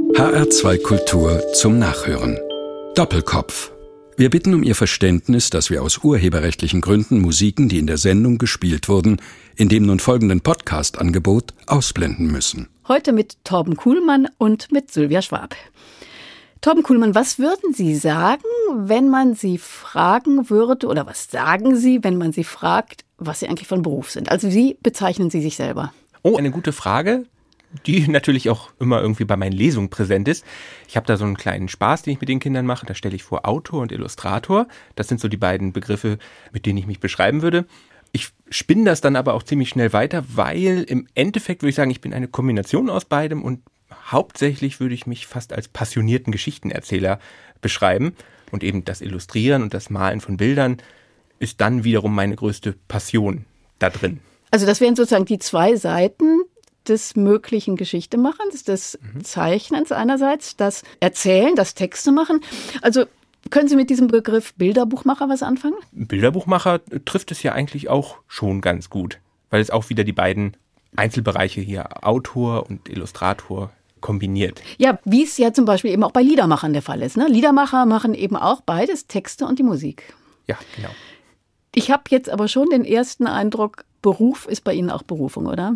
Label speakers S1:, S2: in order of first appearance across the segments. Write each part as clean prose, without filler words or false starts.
S1: HR2 Kultur zum Nachhören. Doppelkopf. Wir bitten um Ihr Verständnis, dass wir aus urheberrechtlichen Gründen Musiken, die in der Sendung gespielt wurden, in dem nun folgenden Podcast-Angebot ausblenden müssen.
S2: Heute mit Torben Kuhlmann und mit Sylvia Schwab. Torben Kuhlmann, was würden Sie sagen, wenn man Sie fragen würde, oder was sagen Sie, wenn man Sie fragt, was Sie eigentlich von Beruf sind? Also wie bezeichnen Sie sich selber?
S3: Oh, eine gute Frage, die natürlich auch immer irgendwie bei meinen Lesungen präsent ist. Ich habe da so einen kleinen Spaß, den ich mit den Kindern mache. Da stelle ich vor Autor und Illustrator. Das sind so die beiden Begriffe, mit denen ich mich beschreiben würde. Ich spinne das dann aber auch ziemlich schnell weiter, weil im Endeffekt würde ich sagen, ich bin eine Kombination aus beidem und hauptsächlich würde ich mich fast als passionierten Geschichtenerzähler beschreiben. Und eben das Illustrieren und das Malen von Bildern ist dann wiederum meine größte Passion da drin.
S2: Also das wären sozusagen die zwei Seiten des möglichen Geschichtemachens, des Zeichnens einerseits, das Erzählen, das Texte machen. Also können Sie mit diesem Begriff Bilderbuchmacher was anfangen?
S3: Bilderbuchmacher trifft es ja eigentlich auch schon ganz gut, weil es auch wieder die beiden Einzelbereiche hier, Autor und Illustrator, kombiniert.
S2: Ja, wie es ja zum Beispiel eben auch bei Liedermachern der Fall ist. Ne? Liedermacher machen eben auch beides, Texte und die Musik.
S3: Ja, genau.
S2: Ich habe jetzt aber schon den ersten Eindruck, Beruf ist bei Ihnen auch Berufung, oder?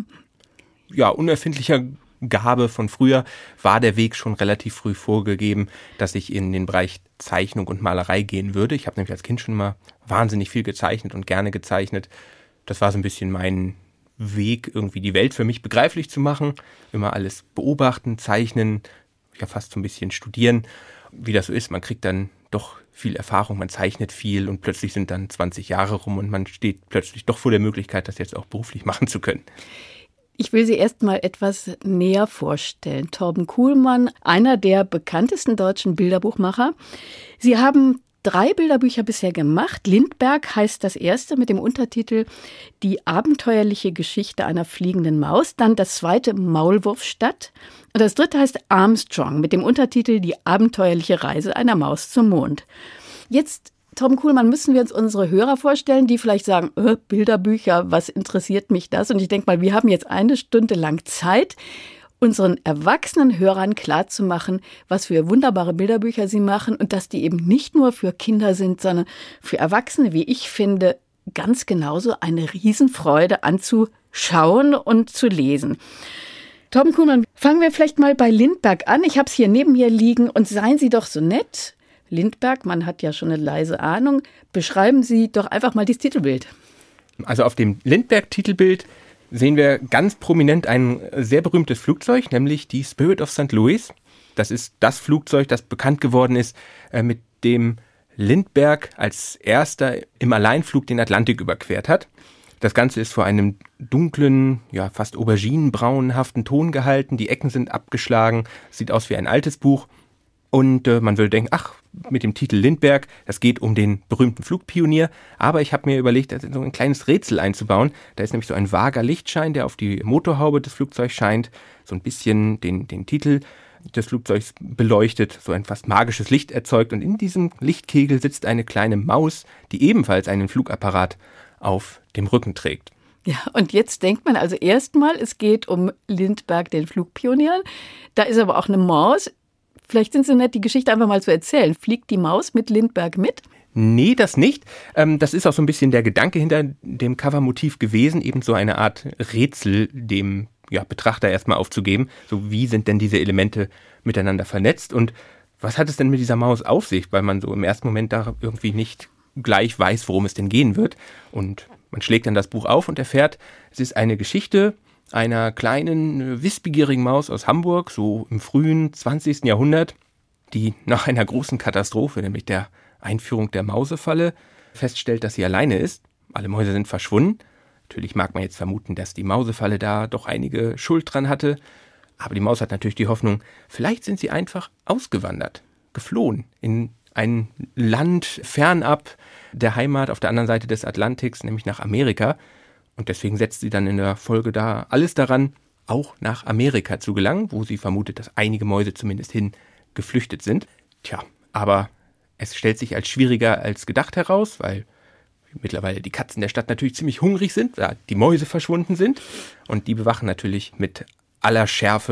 S3: Ja, unerfindlicher Gabe von früher war der Weg schon relativ früh vorgegeben, dass ich in den Bereich Zeichnung und Malerei gehen würde. Ich habe nämlich als Kind schon mal wahnsinnig viel gezeichnet und gerne gezeichnet. Das war so ein bisschen mein Weg, irgendwie die Welt für mich begreiflich zu machen. Immer alles beobachten, zeichnen, ja fast so ein bisschen studieren. Wie das so ist, man kriegt dann doch viel Erfahrung, man zeichnet viel und plötzlich sind dann 20 Jahre rum und man steht plötzlich doch vor der Möglichkeit, das jetzt auch beruflich machen zu können.
S2: Ich will Sie erst mal etwas näher vorstellen. Torben Kuhlmann, einer der bekanntesten deutschen Bilderbuchmacher. Sie haben 3 Bilderbücher bisher gemacht. Lindbergh heißt das erste mit dem Untertitel Die abenteuerliche Geschichte einer fliegenden Maus. Dann das zweite Maulwurfstadt. Und das dritte heißt Armstrong mit dem Untertitel Die abenteuerliche Reise einer Maus zum Mond. Jetzt, Torben Kuhlmann, müssen wir uns unsere Hörer vorstellen, die vielleicht sagen, Bilderbücher, was interessiert mich das? Und ich denke mal, wir haben jetzt 1 Stunde lang Zeit, unseren erwachsenen Hörern klarzumachen, was für wunderbare Bilderbücher sie machen und dass die eben nicht nur für Kinder sind, sondern für Erwachsene, wie ich finde, ganz genauso eine Riesenfreude anzuschauen und zu lesen. Torben Kuhlmann, fangen wir vielleicht mal bei Lindbergh an. Ich habe es hier neben mir liegen und seien Sie doch so nett. Lindbergh, man hat ja schon eine leise Ahnung. Beschreiben Sie doch einfach mal das Titelbild.
S3: Also auf dem Lindbergh-Titelbild sehen wir ganz prominent ein sehr berühmtes Flugzeug, nämlich die Spirit of St. Louis. Das ist das Flugzeug, das bekannt geworden ist, mit dem Lindbergh als erster im Alleinflug den Atlantik überquert hat. Das Ganze ist vor einem dunklen, ja fast auberginenbraunhaften Ton gehalten. Die Ecken sind abgeschlagen, sieht aus wie ein altes Buch. Und man würde denken, ach, mit dem Titel Lindbergh, das geht um den berühmten Flugpionier. Aber ich habe mir überlegt, so ein kleines Rätsel einzubauen. Da ist nämlich so ein vager Lichtschein, der auf die Motorhaube des Flugzeugs scheint. So ein bisschen den Titel des Flugzeugs beleuchtet, so ein fast magisches Licht erzeugt. Und in diesem Lichtkegel sitzt eine kleine Maus, die ebenfalls einen Flugapparat auf dem Rücken trägt.
S2: Ja, und jetzt denkt man also erstmal, es geht um Lindbergh, den Flugpionier. Da ist aber auch eine Maus. Vielleicht sind Sie nett, die Geschichte einfach mal zu erzählen. Fliegt die Maus mit Lindbergh mit?
S3: Nee, das nicht. Das ist auch so ein bisschen der Gedanke hinter dem Covermotiv gewesen, eben so eine Art Rätsel dem Betrachter erstmal aufzugeben. So, wie sind denn diese Elemente miteinander vernetzt und was hat es denn mit dieser Maus auf sich? Weil man so im ersten Moment da irgendwie nicht gleich weiß, worum es denn gehen wird. Und man schlägt dann das Buch auf und erfährt, es ist eine Geschichte einer kleinen, wissbegierigen Maus aus Hamburg, so im frühen 20. Jahrhundert, die nach einer großen Katastrophe, nämlich der Einführung der Mausefalle, feststellt, dass sie alleine ist. Alle Mäuse sind verschwunden. Natürlich mag man jetzt vermuten, dass die Mausefalle da doch einige Schuld dran hatte. Aber die Maus hat natürlich die Hoffnung, vielleicht sind sie einfach ausgewandert, geflohen in ein Land fernab der Heimat auf der anderen Seite des Atlantiks, nämlich nach Amerika. Und deswegen setzt sie dann in der Folge da alles daran, auch nach Amerika zu gelangen, wo sie vermutet, dass einige Mäuse zumindest hin geflüchtet sind. Tja, aber es stellt sich als schwieriger als gedacht heraus, weil mittlerweile die Katzen der Stadt natürlich ziemlich hungrig sind, da die Mäuse verschwunden sind. Und die bewachen natürlich mit aller Schärfe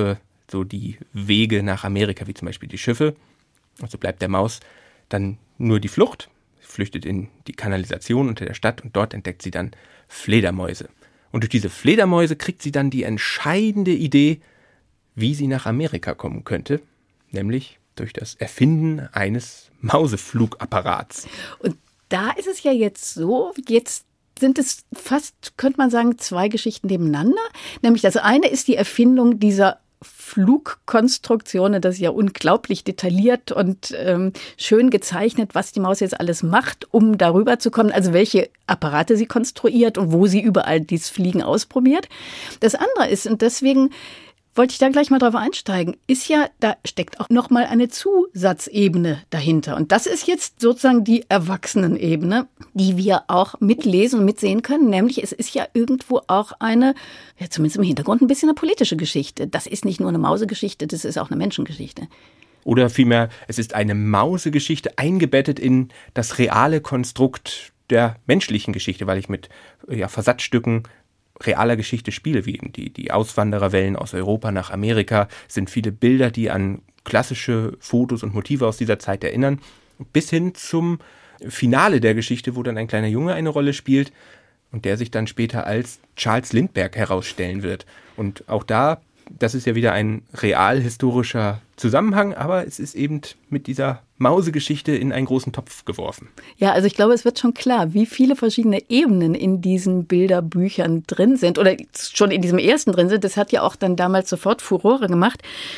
S3: so die Wege nach Amerika, wie zum Beispiel die Schiffe. Also bleibt der Maus dann nur die Flucht, sie flüchtet in die Kanalisation unter der Stadt und dort entdeckt sie dann Fledermäuse. Und durch diese Fledermäuse kriegt sie dann die entscheidende Idee, wie sie nach Amerika kommen könnte, nämlich durch das Erfinden eines Mauseflugapparats.
S2: Und da ist es ja jetzt so, jetzt sind es fast, könnte man sagen, zwei Geschichten nebeneinander. Nämlich das eine ist die Erfindung dieser Flugkonstruktion, das ist ja unglaublich detailliert und schön gezeichnet, was die Maus jetzt alles macht, um darüber zu kommen, also welche Apparate sie konstruiert und wo sie überall dieses Fliegen ausprobiert. Das andere ist, und deswegen wollte ich da gleich mal drauf einsteigen, ist ja, da steckt auch nochmal eine Zusatzebene dahinter. Und das ist jetzt sozusagen die Erwachsenenebene, die wir auch mitlesen und mitsehen können. Nämlich, es ist ja irgendwo auch eine, ja zumindest im Hintergrund, ein bisschen eine politische Geschichte. Das ist nicht nur eine Mausegeschichte, das ist auch eine Menschengeschichte.
S3: Oder vielmehr, es ist eine Mausegeschichte eingebettet in das reale Konstrukt der menschlichen Geschichte, weil ich mit Versatzstücken realer Geschichte spiele, wie eben die Auswandererwellen aus Europa nach Amerika, sind viele Bilder, die an klassische Fotos und Motive aus dieser Zeit erinnern, bis hin zum Finale der Geschichte, wo dann ein kleiner Junge eine Rolle spielt und der sich dann später als Charles Lindbergh herausstellen wird. Und auch da, das ist ja wieder ein realhistorischer Zusammenhang, aber es ist eben mit dieser Mausegeschichte in einen großen Topf geworfen.
S2: Ja, also ich glaube, es wird schon klar, wie viele verschiedene Ebenen in diesen Bilderbüchern drin sind oder schon in diesem ersten drin sind. Das hat ja auch dann damals sofort Furore gemacht.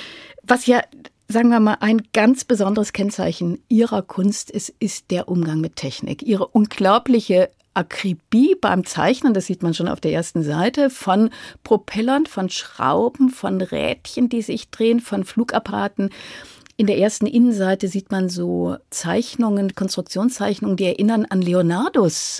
S2: Was ja, sagen wir mal, ein ganz besonderes Kennzeichen ihrer Kunst ist der Umgang mit Technik. Ihre unglaubliche Akribie beim Zeichnen, das sieht man schon auf der ersten Seite, von Propellern, von Schrauben, von Rädchen, die sich drehen, von Flugapparaten. In der ersten Innenseite sieht man so Zeichnungen, Konstruktionszeichnungen, die erinnern an Leonardos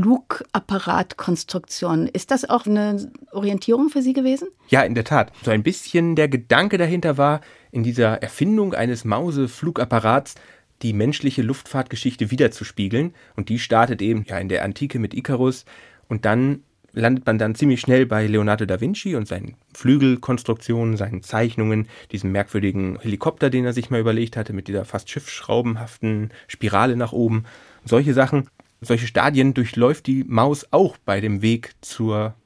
S2: Flugapparatkonstruktion. Ist das auch eine Orientierung für Sie gewesen?
S3: Ja, in der Tat. So ein bisschen der Gedanke dahinter war, in dieser Erfindung eines Mauseflugapparats die menschliche Luftfahrtgeschichte wiederzuspiegeln. Und die startet eben in der Antike mit Ikarus. Und dann landet man dann ziemlich schnell bei Leonardo da Vinci und seinen Flügelkonstruktionen, seinen Zeichnungen, diesem merkwürdigen Helikopter, den er sich mal überlegt hatte, mit dieser fast schiffsschraubenhaften Spirale nach oben. Solche Sachen, solche Stadien durchläuft die Maus auch bei dem Weg zur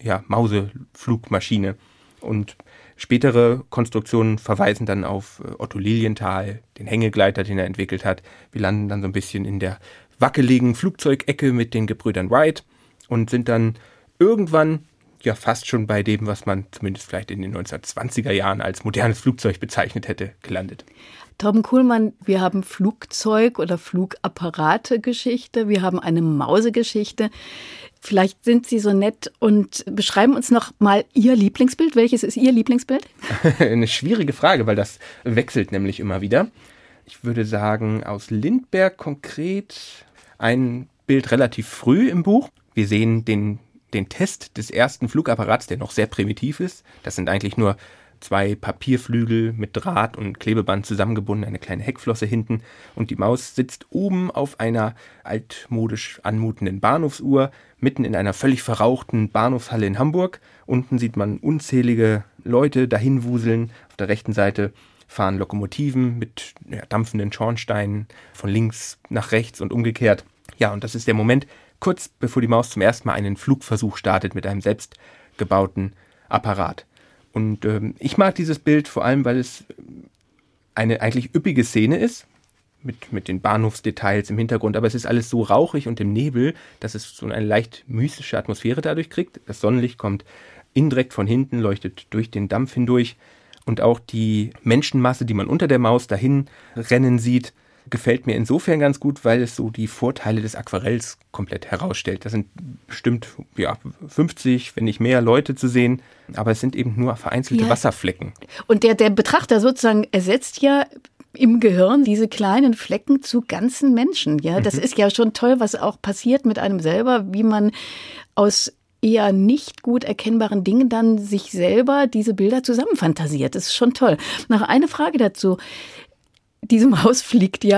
S3: Mauseflugmaschine. Und spätere Konstruktionen verweisen dann auf Otto Lilienthal, den Hängegleiter, den er entwickelt hat. Wir landen dann so ein bisschen in der wackeligen Flugzeugecke mit den Gebrüdern Wright und sind dann irgendwann fast schon bei dem, was man zumindest vielleicht in den 1920er Jahren als modernes Flugzeug bezeichnet hätte, gelandet.
S2: Torben Kuhlmann, wir haben Flugzeug- oder Flugapparate-Geschichte, wir haben eine Mausegeschichte. Vielleicht sind Sie so nett und beschreiben uns noch mal Ihr Lieblingsbild. Welches ist Ihr Lieblingsbild?
S3: Eine schwierige Frage, weil das wechselt nämlich immer wieder. Ich würde sagen, aus Lindbergh konkret ein Bild relativ früh im Buch. Wir sehen den Test des ersten Flugapparats, der noch sehr primitiv ist. Das sind eigentlich nur 2 Papierflügel mit Draht und Klebeband zusammengebunden, eine kleine Heckflosse hinten. Und die Maus sitzt oben auf einer altmodisch anmutenden Bahnhofsuhr, mitten in einer völlig verrauchten Bahnhofshalle in Hamburg. Unten sieht man unzählige Leute dahinwuseln. Auf der rechten Seite fahren Lokomotiven mit dampfenden Schornsteinen von links nach rechts und umgekehrt. Ja, und das ist der Moment, kurz bevor die Maus zum ersten Mal einen Flugversuch startet mit einem selbstgebauten Apparat. Und ich mag dieses Bild vor allem, weil es eine eigentlich üppige Szene ist, mit den Bahnhofsdetails im Hintergrund, aber es ist alles so rauchig und im Nebel, dass es so eine leicht mystische Atmosphäre dadurch kriegt. Das Sonnenlicht kommt indirekt von hinten, leuchtet durch den Dampf hindurch und auch die Menschenmasse, die man unter der Maus dahin rennen sieht, gefällt mir insofern ganz gut, weil es so die Vorteile des Aquarells komplett herausstellt. Da sind bestimmt 50, wenn nicht mehr Leute zu sehen, aber es sind eben nur vereinzelte Wasserflecken.
S2: Und der Betrachter sozusagen ersetzt ja im Gehirn diese kleinen Flecken zu ganzen Menschen. Ja, das ist ja schon toll, was auch passiert mit einem selber, wie man aus eher nicht gut erkennbaren Dingen dann sich selber diese Bilder zusammenfantasiert. Das ist schon toll. Noch eine Frage dazu. Diese Maus fliegt ja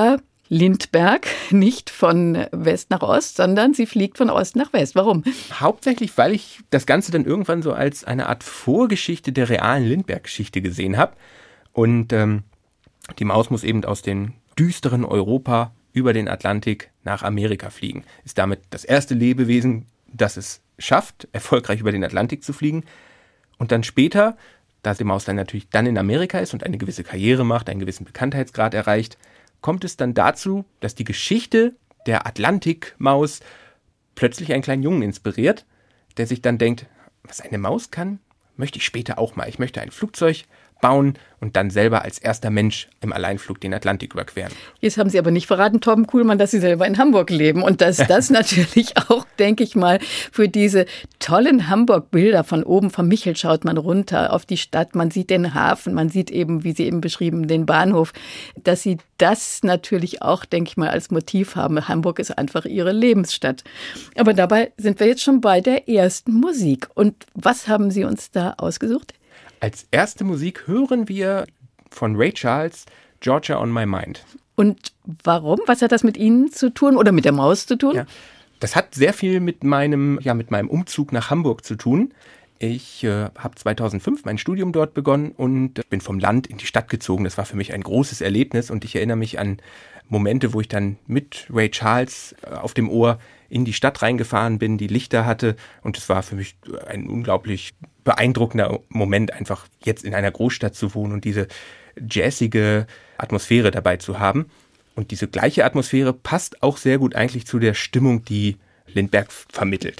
S2: Lindbergh, nicht von West nach Ost, sondern sie fliegt von Ost nach West. Warum?
S3: Hauptsächlich, weil ich das Ganze dann irgendwann so als eine Art Vorgeschichte der realen Lindbergh-Geschichte gesehen habe. Und die Maus muss eben aus dem düsteren Europa über den Atlantik nach Amerika fliegen. Ist damit das erste Lebewesen, das es schafft, erfolgreich über den Atlantik zu fliegen. Und dann später, da die Maus dann natürlich dann in Amerika ist und eine gewisse Karriere macht, einen gewissen Bekanntheitsgrad erreicht, kommt es dann dazu, dass die Geschichte der Atlantikmaus plötzlich einen kleinen Jungen inspiriert, der sich dann denkt, was eine Maus kann, möchte ich später auch mal. Ich möchte ein Flugzeug bauen und dann selber als erster Mensch im Alleinflug den Atlantik überqueren.
S2: Jetzt haben Sie aber nicht verraten, Torben Kuhlmann, dass Sie selber in Hamburg leben und dass das natürlich auch, denke ich mal, für diese tollen Hamburg-Bilder von oben vom Michel schaut man runter auf die Stadt, man sieht den Hafen, man sieht eben, wie Sie eben beschrieben, den Bahnhof, dass Sie das natürlich auch, denke ich mal, als Motiv haben. Hamburg ist einfach Ihre Lebensstadt. Aber dabei sind wir jetzt schon bei der ersten Musik. Und was haben Sie uns da ausgesucht?
S3: Als erste Musik hören wir von Ray Charles Georgia on My Mind.
S2: Und warum? Was hat das mit Ihnen zu tun oder mit der Maus zu tun?
S3: Ja, das hat sehr viel mit meinem Umzug nach Hamburg zu tun. Ich habe 2005 mein Studium dort begonnen und bin vom Land in die Stadt gezogen. Das war für mich ein großes Erlebnis und ich erinnere mich an Momente, wo ich dann mit Ray Charles auf dem Ohr in die Stadt reingefahren bin, die Lichter hatte und es war für mich ein unglaublich beeindruckender Moment, einfach jetzt in einer Großstadt zu wohnen und diese jazzige Atmosphäre dabei zu haben. Und diese gleiche Atmosphäre passt auch sehr gut eigentlich zu der Stimmung, die Lindbergh vermittelt.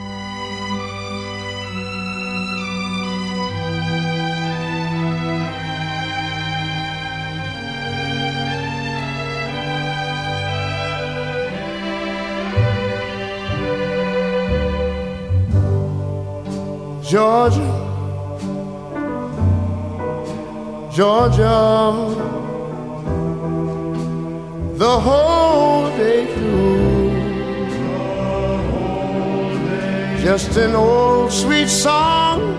S4: Georgia, Georgia, the whole day through, just an old sweet song.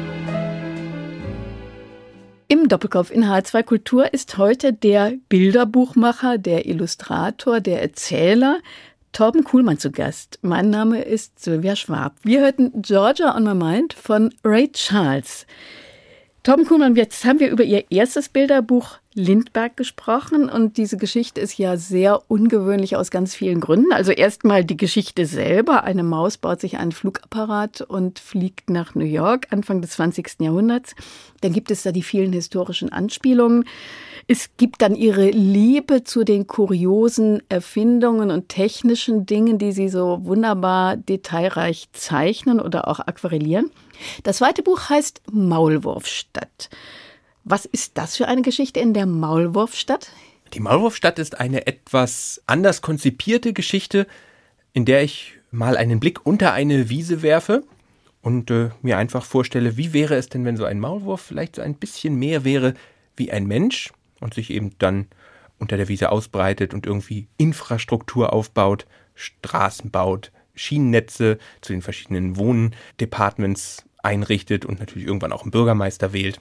S2: Im Doppelkopf in H2 Kultur ist heute der Bilderbuchmacher, der Illustrator, der Erzähler Torben Kuhlmann zu Gast. Mein Name ist Sylvia Schwab. Wir hörten Georgia on My Mind von Ray Charles. Torben Kuhlmann, jetzt haben wir über Ihr erstes Bilderbuch Lindbergh gesprochen und diese Geschichte ist ja sehr ungewöhnlich aus ganz vielen Gründen. Also erstmal die Geschichte selber. Eine Maus baut sich einen Flugapparat und fliegt nach New York Anfang des 20. Jahrhunderts. Dann gibt es da die vielen historischen Anspielungen. Es gibt dann ihre Liebe zu den kuriosen Erfindungen und technischen Dingen, die sie so wunderbar detailreich zeichnen oder auch aquarellieren. Das zweite Buch heißt Maulwurfstadt. Was ist das für eine Geschichte in der Maulwurfstadt?
S3: Die Maulwurfstadt ist eine etwas anders konzipierte Geschichte, in der ich mal einen Blick unter eine Wiese werfe und mir einfach vorstelle, wie wäre es denn, wenn so ein Maulwurf vielleicht so ein bisschen mehr wäre wie ein Mensch und sich eben dann unter der Wiese ausbreitet und irgendwie Infrastruktur aufbaut, Straßen baut, Schienennetze zu den verschiedenen Wohndepartements einrichtet und natürlich irgendwann auch einen Bürgermeister wählt.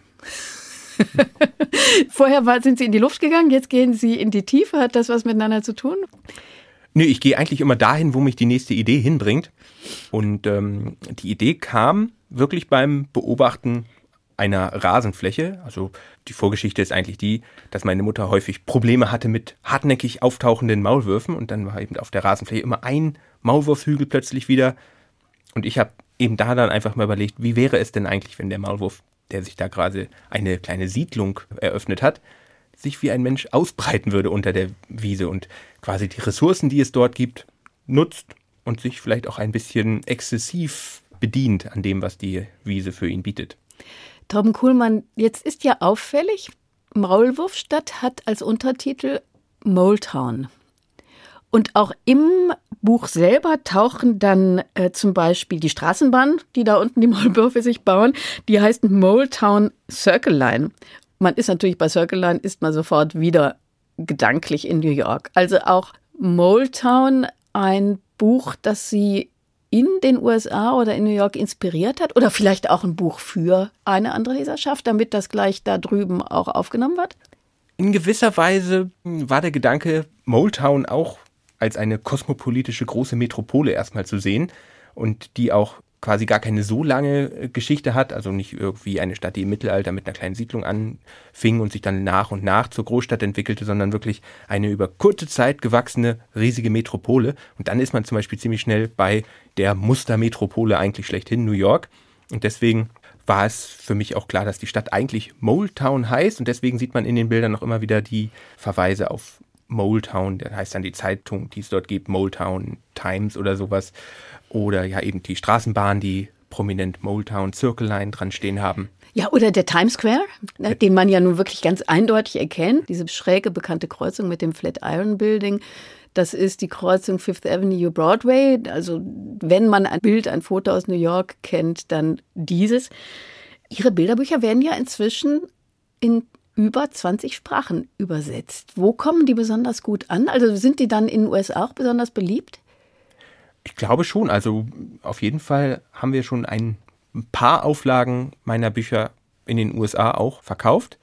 S2: Vorher sind Sie in die Luft gegangen, jetzt gehen Sie in die Tiefe. Hat das was miteinander zu tun?
S3: Nö, ich gehe eigentlich immer dahin, wo mich die nächste Idee hinbringt. Und die Idee kam wirklich beim Beobachten einer Rasenfläche. Also die Vorgeschichte ist eigentlich die, dass meine Mutter häufig Probleme hatte mit hartnäckig auftauchenden Maulwürfen. Und dann war eben auf der Rasenfläche immer ein Maulwurfshügel plötzlich wieder. Und ich habe eben da dann einfach mal überlegt, wie wäre es denn eigentlich, wenn der Maulwurf, der sich da gerade eine kleine Siedlung eröffnet hat, sich wie ein Mensch ausbreiten würde unter der Wiese und quasi die Ressourcen, die es dort gibt, nutzt und sich vielleicht auch ein bisschen exzessiv bedient an dem, was die Wiese für ihn bietet.
S2: Torben Kuhlmann, jetzt ist ja auffällig, Maulwurfstadt hat als Untertitel Moletown. Und auch im Buch selber tauchen dann zum Beispiel die Straßenbahn, die da unten die Maulwürfe sich bauen, die heißt Moletown Circle Line. Man ist natürlich bei Circle Line, ist man sofort wieder gedanklich in New York. Also auch Moletown, ein Buch, das Sie in den USA oder in New York inspiriert hat? Oder vielleicht auch ein Buch für eine andere Leserschaft, damit das gleich da drüben auch aufgenommen wird?
S3: In gewisser Weise war der Gedanke, Motown auch als eine kosmopolitische große Metropole erstmal zu sehen und die auch quasi gar keine so lange Geschichte hat, also nicht irgendwie eine Stadt, die im Mittelalter mit einer kleinen Siedlung anfing und sich dann nach und nach zur Großstadt entwickelte, sondern wirklich eine über kurze Zeit gewachsene riesige Metropole. Und dann ist man zum Beispiel ziemlich schnell bei der Mustermetropole eigentlich schlechthin, New York. Und deswegen war es für mich auch klar, dass die Stadt eigentlich Motown heißt. Und deswegen sieht man in den Bildern noch immer wieder die Verweise auf Motown. Das heißt dann die Zeitung, die es dort gibt, Motown Times oder sowas. Oder ja eben die Straßenbahn, die prominent Motown Circle Line dran stehen haben.
S2: Ja, oder der Times Square, den man ja nun wirklich ganz eindeutig erkennt. Diese schräge, bekannte Kreuzung mit dem Flatiron Building. Das ist die Kreuzung Fifth Avenue Broadway. Also wenn man ein Bild, ein Foto aus New York kennt, dann dieses. Ihre Bilderbücher werden ja inzwischen in über 20 Sprachen übersetzt. Wo kommen die besonders gut an? Also sind die dann in den USA auch besonders beliebt?
S3: Ich glaube schon. Also auf jeden Fall haben wir schon ein paar Auflagen meiner Bücher in den USA auch verkauft.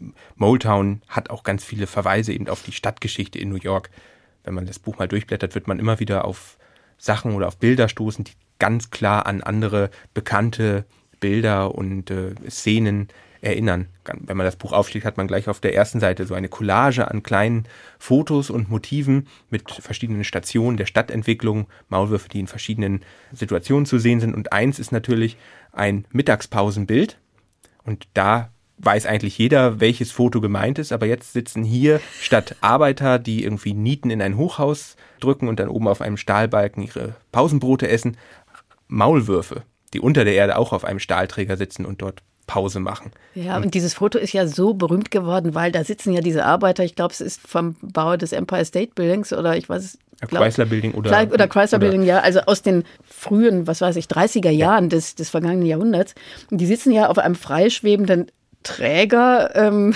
S3: Motown hat auch ganz viele Verweise eben auf die Stadtgeschichte in New York. Wenn man das Buch mal durchblättert, wird man immer wieder auf Sachen oder auf Bilder stoßen, die ganz klar an andere bekannte Bilder und Szenen erinnern. Wenn man das Buch aufschlägt, hat man gleich auf der ersten Seite so eine Collage an kleinen Fotos und Motiven mit verschiedenen Stationen der Stadtentwicklung, Maulwürfe, die in verschiedenen Situationen zu sehen sind. Und eins ist natürlich ein Mittagspausenbild. Und da weiß eigentlich jeder, welches Foto gemeint ist. Aber jetzt sitzen hier statt Arbeiter, die irgendwie Nieten in ein Hochhaus drücken und dann oben auf einem Stahlbalken ihre Pausenbrote essen, Maulwürfe, die unter der Erde auch auf einem Stahlträger sitzen und dort Pause machen.
S2: Ja, und dieses Foto ist ja so berühmt geworden, weil da sitzen ja diese Arbeiter, ich glaube, es ist vom Bau des Empire State Buildings oder ich weiß es.
S3: Chrysler Building oder
S2: Chrysler Building, ja, also aus den frühen, 30er Jahren des vergangenen Jahrhunderts. Und die sitzen ja auf einem freischwebenden Träger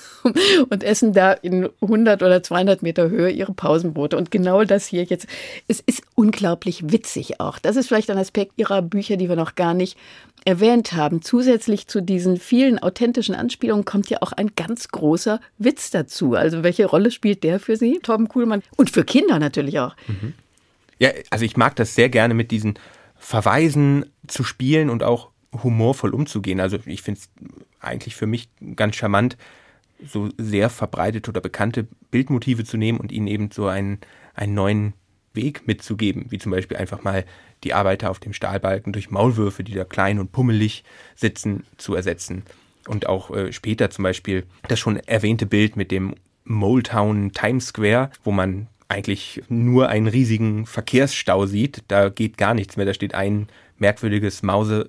S2: und essen da in 100 oder 200 Meter Höhe ihre Pausenbrote. Und genau das hier jetzt, es ist unglaublich witzig auch. Das ist vielleicht ein Aspekt ihrer Bücher, die wir noch gar nicht erwähnt haben. Zusätzlich zu diesen vielen authentischen Anspielungen kommt ja auch ein ganz großer Witz dazu. Also welche Rolle spielt der für Sie, Torben Kuhlmann? Und für Kinder natürlich auch.
S3: Mhm. Ja, also ich mag das sehr gerne, mit diesen Verweisen zu spielen und auch humorvoll umzugehen. Also ich finde es eigentlich für mich ganz charmant, so sehr verbreitete oder bekannte Bildmotive zu nehmen und ihnen eben so einen neuen Weg mitzugeben, wie zum Beispiel einfach mal die Arbeiter auf dem Stahlbalken durch Maulwürfe, die da klein und pummelig sitzen, zu ersetzen. Und auch später zum Beispiel das schon erwähnte Bild mit dem Motown Times Square, wo man eigentlich nur einen riesigen Verkehrsstau sieht. Da geht gar nichts mehr. Da steht ein merkwürdiges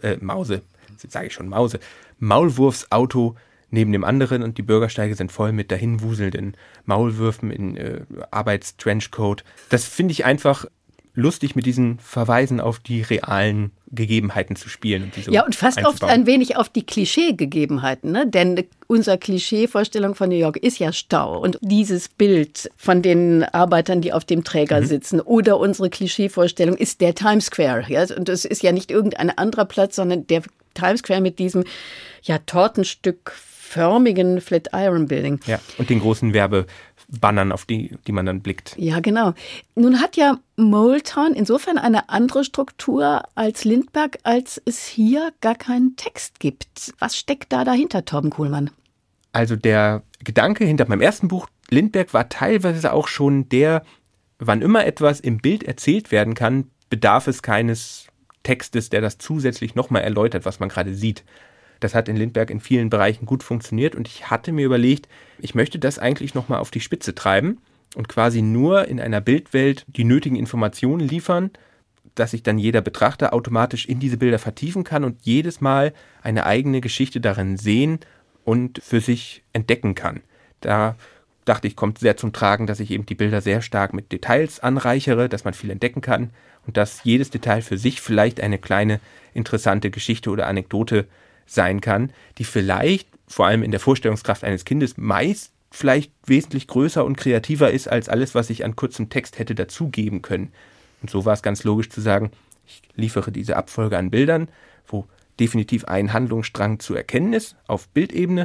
S3: Maulwurfsauto neben dem anderen und die Bürgersteige sind voll mit dahinwuselnden Maulwürfen in Arbeitstrenchcoat. Das finde ich einfach lustig, mit diesen Verweisen auf die realen Gegebenheiten zu spielen. Und diese
S2: ja, und fast oft ein wenig auf die Klischee-Gegebenheiten, ne? Denn unsere Klischee-Vorstellung von New York ist ja Stau. Und dieses Bild von den Arbeitern, die auf dem Träger sitzen, oder unsere Klischee-Vorstellung ist der Times Square. Ja? Und das ist ja nicht irgendein anderer Platz, sondern der Times Square mit diesem tortenstückförmigen Flatiron Building.
S3: Ja, und den großen Werbebannern, auf die man dann blickt.
S2: Ja, genau. Nun hat ja Motown insofern eine andere Struktur als Lindbergh, als es hier gar keinen Text gibt. Was steckt da dahinter, Torben Kuhlmann?
S3: Also der Gedanke hinter meinem ersten Buch, Lindbergh, war teilweise auch schon der, wann immer etwas im Bild erzählt werden kann, bedarf es keines Textes, der das zusätzlich nochmal erläutert, was man gerade sieht. Das hat in Lindbergh in vielen Bereichen gut funktioniert und ich hatte mir überlegt, ich möchte das eigentlich nochmal auf die Spitze treiben und quasi nur in einer Bildwelt die nötigen Informationen liefern, dass sich dann jeder Betrachter automatisch in diese Bilder vertiefen kann und jedes Mal eine eigene Geschichte darin sehen und für sich entdecken kann. Da dachte ich, kommt sehr zum Tragen, dass ich eben die Bilder sehr stark mit Details anreichere, dass man viel entdecken kann und dass jedes Detail für sich vielleicht eine kleine interessante Geschichte oder Anekdote sein kann, die vielleicht, vor allem in der Vorstellungskraft eines Kindes, meist vielleicht wesentlich größer und kreativer ist als alles, was ich an kurzem Text hätte dazugeben können. Und so war es ganz logisch zu sagen, ich liefere diese Abfolge an Bildern, wo definitiv ein Handlungsstrang zu erkennen ist auf Bildebene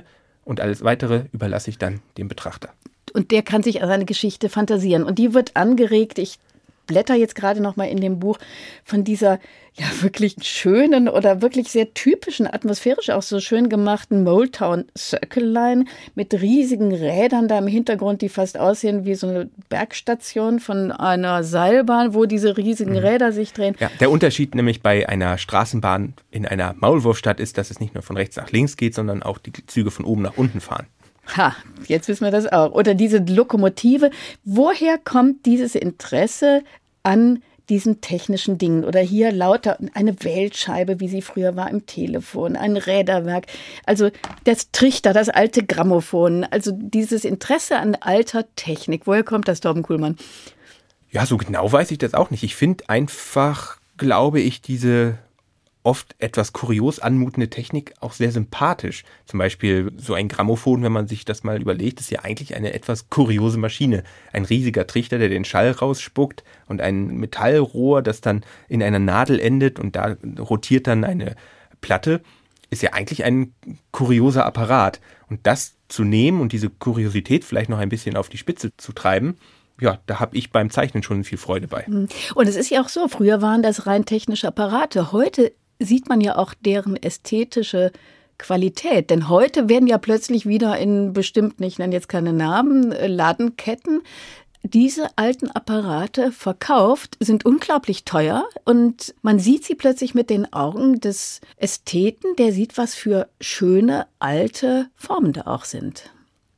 S3: und alles Weitere überlasse ich dann dem Betrachter.
S2: Und der kann sich seine Geschichte fantasieren. Und die wird angeregt, ich blätter jetzt gerade noch mal in dem Buch, von dieser ja wirklich schönen oder wirklich sehr typischen, atmosphärisch auch so schön gemachten Motown Circle Line mit riesigen Rädern da im Hintergrund, die fast aussehen wie so eine Bergstation von einer Seilbahn, wo diese riesigen Räder sich drehen.
S3: Ja, der Unterschied nämlich bei einer Straßenbahn in einer Maulwurfstadt ist, dass es nicht nur von rechts nach links geht, sondern auch die Züge von oben nach unten fahren.
S2: Ha, jetzt wissen wir das auch. Oder diese Lokomotive. Woher kommt dieses Interesse an diesen technischen Dingen? Oder hier lauter eine Wählscheibe, wie sie früher war im Telefon, ein Räderwerk. Also das Trichter, das alte Grammophon. Also dieses Interesse an alter Technik. Woher kommt das, Torben Kuhlmann?
S3: Ja, so genau weiß ich das auch nicht. Ich finde einfach, glaube ich, diese oft etwas kurios anmutende Technik auch sehr sympathisch. Zum Beispiel so ein Grammophon, wenn man sich das mal überlegt, ist ja eigentlich eine etwas kuriose Maschine. Ein riesiger Trichter, der den Schall rausspuckt und ein Metallrohr, das dann in einer Nadel endet und da rotiert dann eine Platte, ist ja eigentlich ein kurioser Apparat. Und das zu nehmen und diese Kuriosität vielleicht noch ein bisschen auf die Spitze zu treiben, ja, da habe ich beim Zeichnen schon viel Freude bei.
S2: Und es ist ja auch so, früher waren das rein technische Apparate. Heute sieht man ja auch deren ästhetische Qualität. Denn heute werden ja plötzlich wieder in bestimmten, ich nenne jetzt keine Namen, Ladenketten, diese alten Apparate verkauft, sind unglaublich teuer und man sieht sie plötzlich mit den Augen des Ästheten, der sieht, was für schöne alte Formen da auch sind.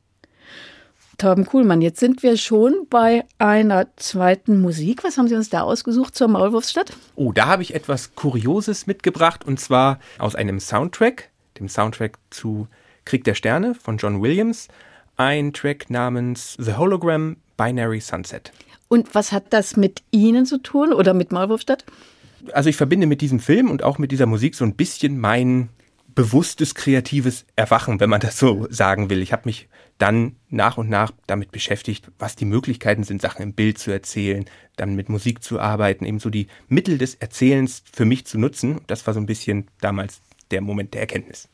S2: Torben Kuhlmann, jetzt sind wir schon bei einer zweiten Musik. Was haben Sie uns da ausgesucht zur Maulwurfsstadt?
S3: Oh, da habe ich etwas Kurioses mitgebracht und zwar aus einem Soundtrack, dem Soundtrack zu Krieg der Sterne von John Williams, ein Track namens The Hologram Binary Sunset.
S2: Und was hat das mit Ihnen zu tun oder mit Maulwurfsstadt?
S3: Also ich verbinde mit diesem Film und auch mit dieser Musik so ein bisschen mein bewusstes, kreatives Erwachen, wenn man das so sagen will. Ich habe mich dann nach und nach damit beschäftigt, was die Möglichkeiten sind, Sachen im Bild zu erzählen, dann mit Musik zu arbeiten, eben so die Mittel des Erzählens für mich zu nutzen. Das war so ein bisschen damals der Moment der Erkenntnis.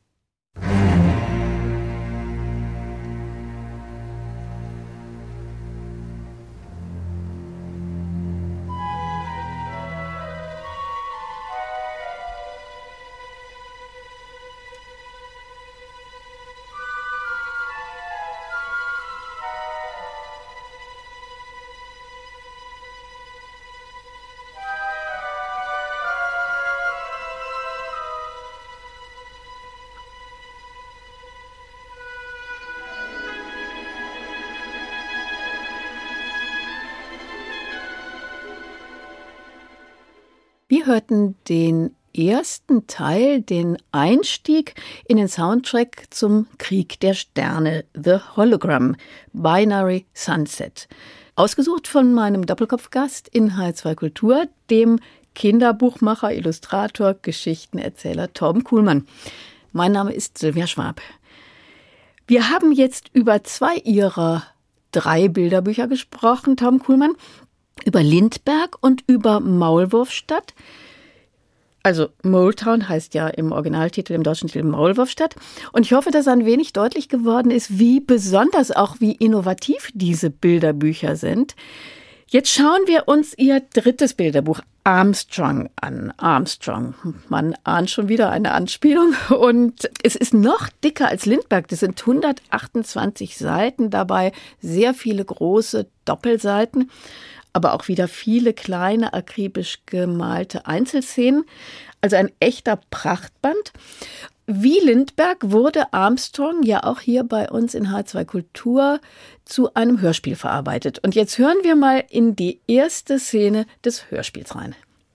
S2: Wir hörten den ersten Teil, den Einstieg in den Soundtrack zum Krieg der Sterne, The Hologram, Binary Sunset. Ausgesucht von meinem Doppelkopfgast in H2 Kultur, dem Kinderbuchmacher, Illustrator, Geschichtenerzähler Torben Kuhlmann. Mein Name ist Sylvia Schwab. Wir haben jetzt über 2 Ihrer 3 Bilderbücher gesprochen, Torben Kuhlmann. Über Lindbergh und über Maulwurfsstadt. Also Motown heißt ja im Originaltitel, im deutschen Titel Maulwurfsstadt. Und ich hoffe, dass ein wenig deutlich geworden ist, wie besonders, auch wie innovativ diese Bilderbücher sind. Jetzt schauen wir uns Ihr 3. Bilderbuch Armstrong an. Armstrong. Man ahnt schon wieder eine Anspielung. Und es ist noch dicker als Lindbergh. Das sind 128 Seiten, dabei sehr viele große Doppelseiten. Aber auch wieder viele kleine, akribisch gemalte Einzelszenen. Also ein echter Prachtband. Wie Lindbergh wurde Armstrong ja auch hier bei uns in H2 Kultur zu einem Hörspiel verarbeitet. Und jetzt hören wir mal in die erste Szene des Hörspiels rein.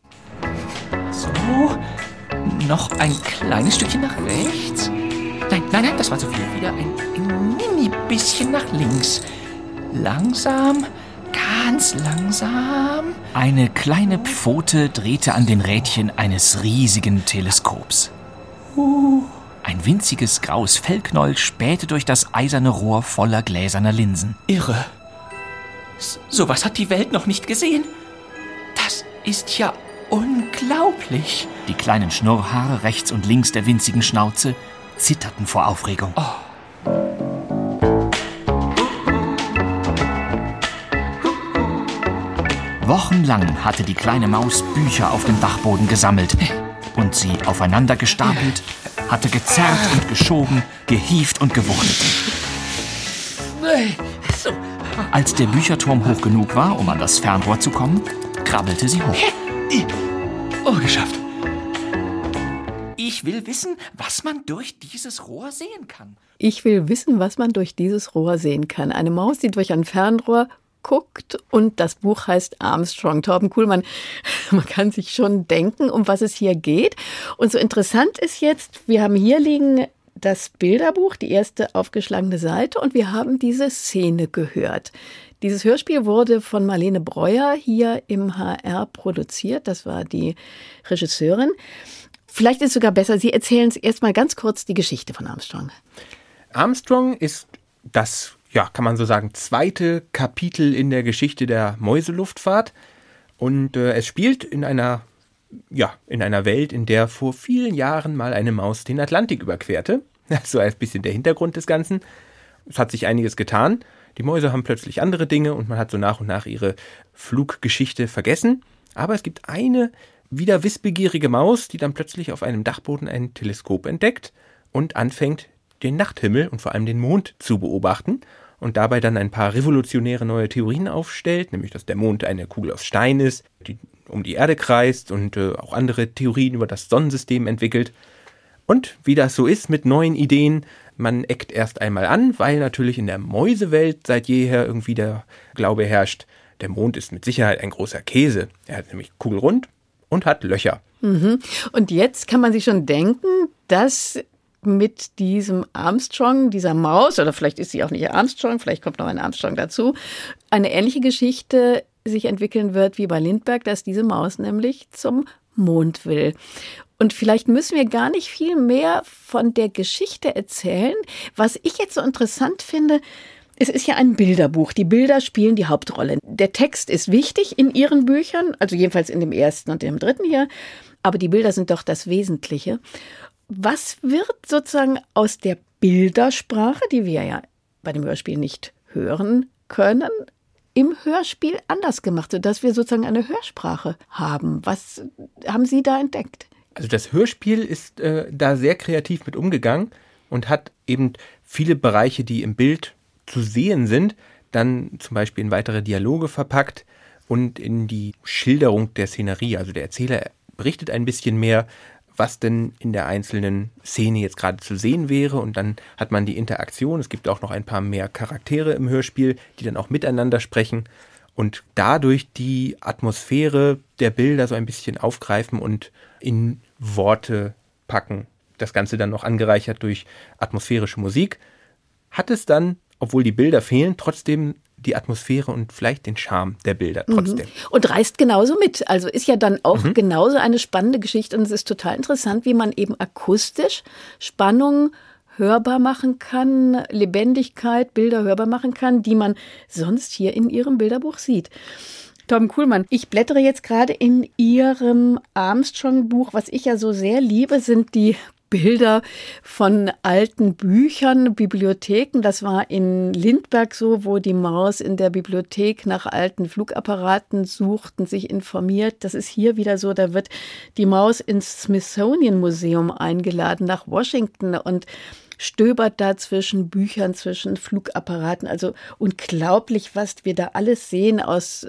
S5: So, noch ein kleines Stückchen nach rechts. Nein, das war zu viel. Wieder ein mini bisschen nach links. Langsam. Ganz langsam. Eine kleine Pfote drehte an den Rädchen eines riesigen Teleskops. Ein winziges graues Fellknäuel spähte durch das eiserne Rohr voller gläserner Linsen. Irre. Sowas hat die Welt noch nicht gesehen. Das ist ja unglaublich. Die kleinen Schnurrhaare rechts und links der winzigen Schnauze zitterten vor Aufregung. Oh. Wochenlang hatte die kleine Maus Bücher auf dem Dachboden gesammelt und sie aufeinander gestapelt, hatte gezerrt und geschoben, gehievt und gewuchtet. Als der Bücherturm hoch genug war, um an das Fernrohr zu kommen, krabbelte sie hoch.
S6: Oh, geschafft.
S5: Ich will wissen, was man durch dieses Rohr sehen kann.
S2: Ich will wissen, was man durch dieses Rohr sehen kann. Eine Maus, die durch ein Fernrohr guckt, und das Buch heißt Armstrong. Torben Kuhlmann, man kann sich schon denken, um was es hier geht. Und so interessant ist jetzt, wir haben hier liegen das Bilderbuch, die erste aufgeschlagene Seite, und wir haben diese Szene gehört. Dieses Hörspiel wurde von Marlene Breuer hier im HR produziert. Das war die Regisseurin. Vielleicht ist es sogar besser, Sie erzählen uns erstmal ganz kurz die Geschichte von Armstrong.
S3: Armstrong ist das, ja, kann man so sagen, zweite Kapitel in der Geschichte der Mäuseluftfahrt. Und es spielt in einer Welt, in der vor vielen Jahren mal eine Maus den Atlantik überquerte. So ein bisschen der Hintergrund des Ganzen. Es hat sich einiges getan. Die Mäuse haben plötzlich andere Dinge und man hat so nach und nach ihre Fluggeschichte vergessen. Aber es gibt eine wieder wissbegierige Maus, die dann plötzlich auf einem Dachboden ein Teleskop entdeckt und anfängt, den Nachthimmel und vor allem den Mond zu beobachten und dabei dann ein paar revolutionäre neue Theorien aufstellt, nämlich dass der Mond eine Kugel aus Stein ist, die um die Erde kreist, und auch andere Theorien über das Sonnensystem entwickelt. Und wie das so ist mit neuen Ideen, man eckt erst einmal an, weil natürlich in der Mäusewelt seit jeher irgendwie der Glaube herrscht, der Mond ist mit Sicherheit ein großer Käse. Er hat nämlich kugelrund und hat Löcher.
S2: Und jetzt kann man sich schon denken, dass mit diesem Armstrong, dieser Maus, oder vielleicht ist sie auch nicht Armstrong, vielleicht kommt noch ein Armstrong dazu, eine ähnliche Geschichte sich entwickeln wird wie bei Lindbergh, dass diese Maus nämlich zum Mond will. Und vielleicht müssen wir gar nicht viel mehr von der Geschichte erzählen. Was ich jetzt so interessant finde, es ist ja ein Bilderbuch. Die Bilder spielen die Hauptrolle. Der Text ist wichtig in Ihren Büchern, also jedenfalls in dem ersten und dem dritten hier, aber die Bilder sind doch das Wesentliche. Was wird sozusagen aus der Bildersprache, die wir ja bei dem Hörspiel nicht hören können, im Hörspiel anders gemacht, sodass wir sozusagen eine Hörsprache haben? Was haben Sie da entdeckt?
S3: Also das Hörspiel ist da sehr kreativ mit umgegangen und hat eben viele Bereiche, die im Bild zu sehen sind, dann zum Beispiel in weitere Dialoge verpackt und in die Schilderung der Szenerie. Also der Erzähler berichtet ein bisschen mehr, was denn in der einzelnen Szene jetzt gerade zu sehen wäre, und dann hat man die Interaktion. Es gibt auch noch ein paar mehr Charaktere im Hörspiel, die dann auch miteinander sprechen und dadurch die Atmosphäre der Bilder so ein bisschen aufgreifen und in Worte packen. Das Ganze dann noch angereichert durch atmosphärische Musik. Hat es dann, obwohl die Bilder fehlen, trotzdem die Atmosphäre und vielleicht den Charme der Bilder trotzdem.
S2: Und reißt genauso mit. Also ist ja dann auch genauso eine spannende Geschichte, und es ist total interessant, wie man eben akustisch Spannung hörbar machen kann, Lebendigkeit, Bilder hörbar machen kann, die man sonst hier in Ihrem Bilderbuch sieht. Torben Kuhlmann, ich blättere jetzt gerade in Ihrem Armstrong-Buch. Was ich ja so sehr liebe, sind die Bilder von alten Büchern, Bibliotheken. Das war in Lindbergh so, wo die Maus in der Bibliothek nach alten Flugapparaten sucht und sich informiert. Das ist hier wieder so, da wird die Maus ins Smithsonian Museum eingeladen nach Washington und stöbert da zwischen Büchern, zwischen Flugapparaten. Also unglaublich, was wir da alles sehen aus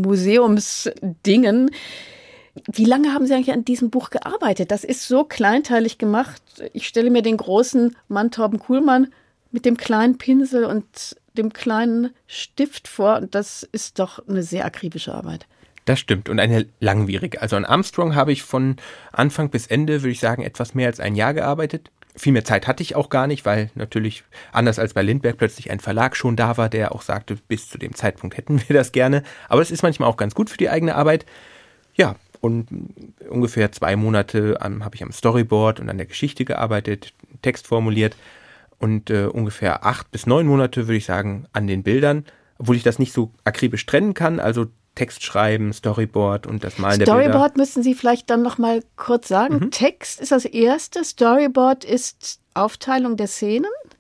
S2: Museumsdingen. Wie lange haben Sie eigentlich an diesem Buch gearbeitet? Das ist so kleinteilig gemacht. Ich stelle mir den großen Mann Torben Kuhlmann mit dem kleinen Pinsel und dem kleinen Stift vor. Und das ist doch eine sehr akribische Arbeit.
S3: Das stimmt, und eine langwierige. Also an Armstrong habe ich von Anfang bis Ende, würde ich sagen, etwas mehr als ein Jahr gearbeitet. Viel mehr Zeit hatte ich auch gar nicht, weil natürlich anders als bei Lindbergh plötzlich ein Verlag schon da war, der auch sagte, bis zu dem Zeitpunkt hätten wir das gerne. Aber es ist manchmal auch ganz gut für die eigene Arbeit. Ja, und ungefähr 2 Monate habe ich am Storyboard und an der Geschichte gearbeitet, Text formuliert, und ungefähr 8 bis 9 Monate, würde ich sagen, an den Bildern, obwohl ich das nicht so akribisch trennen kann, also Text schreiben, Storyboard und das Malen der Bilder.
S2: Storyboard müssen Sie vielleicht dann noch mal kurz sagen. Text ist das Erste, Storyboard ist Aufteilung der Szenen?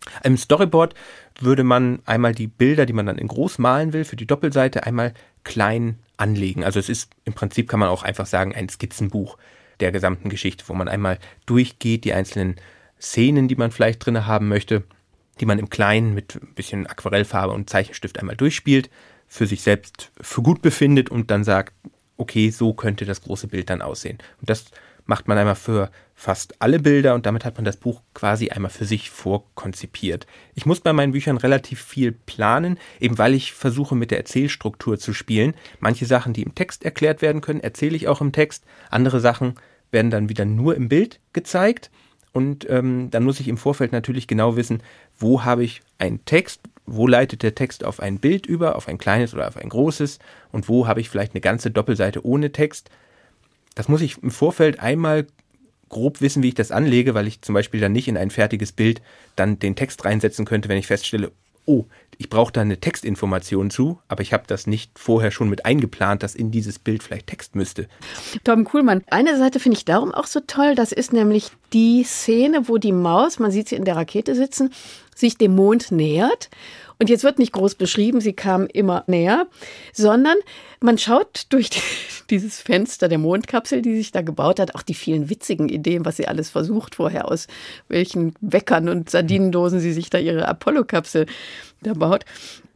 S3: Im Storyboard würde man einmal die Bilder, die man dann in groß malen will, für die Doppelseite einmal klein anlegen. Also es ist im Prinzip, kann man auch einfach sagen, ein Skizzenbuch der gesamten Geschichte, wo man einmal durchgeht, die einzelnen Szenen, die man vielleicht drin haben möchte, die man im Kleinen mit ein bisschen Aquarellfarbe und Zeichenstift einmal durchspielt, für sich selbst für gut befindet und dann sagt, okay, so könnte das große Bild dann aussehen. Und das macht man einmal für fast alle Bilder und damit hat man das Buch quasi einmal für sich vorkonzipiert. Ich muss bei meinen Büchern relativ viel planen, eben weil ich versuche, mit der Erzählstruktur zu spielen. Manche Sachen, die im Text erklärt werden können, erzähle ich auch im Text. Andere Sachen werden dann wieder nur im Bild gezeigt. Und dann muss ich im Vorfeld natürlich genau wissen, wo habe ich einen Text, wo leitet der Text auf ein Bild über, auf ein kleines oder auf ein großes und wo habe ich vielleicht eine ganze Doppelseite ohne Text. Das muss ich im Vorfeld einmal grob wissen, wie ich das anlege, weil ich zum Beispiel dann nicht in ein fertiges Bild dann den Text reinsetzen könnte, wenn ich feststelle, oh, ich brauche da eine Textinformation zu, aber ich habe das nicht vorher schon mit eingeplant, dass in dieses Bild vielleicht Text müsste.
S2: Torben Kuhlmann, eine Seite finde ich darum auch so toll, das ist nämlich die Szene, wo die Maus, man sieht sie in der Rakete sitzen, sich dem Mond nähert. Und jetzt wird nicht groß beschrieben, sie kam immer näher, sondern man schaut durch dieses Fenster der Mondkapsel, die sich da gebaut hat, auch die vielen witzigen Ideen, was sie alles versucht vorher, aus welchen Weckern und Sardinendosen sie sich da ihre Apollo-Kapsel da baut.